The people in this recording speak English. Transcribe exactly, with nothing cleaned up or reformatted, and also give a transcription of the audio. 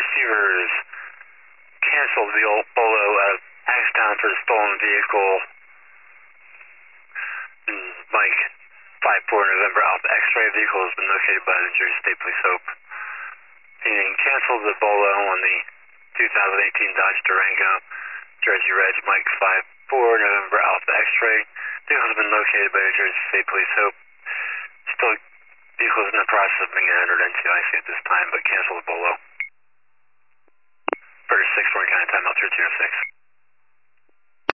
receivers canceled the old Bolo out of Hagstown for the stolen vehicle. And Mike five four November Alpha X-ray vehicle has been located by the Jersey State Police Hope. And canceled the Bolo on the two thousand eighteen Dodge Durango, Jersey Reg Mike five four November Alpha X-ray. Vehicle has been located by the Jersey State Police Hope. Still, vehicle is in the process of being entered into I C at this time, but cancel the Bolo. thirty-six, Orange County, timeout thirteen oh six.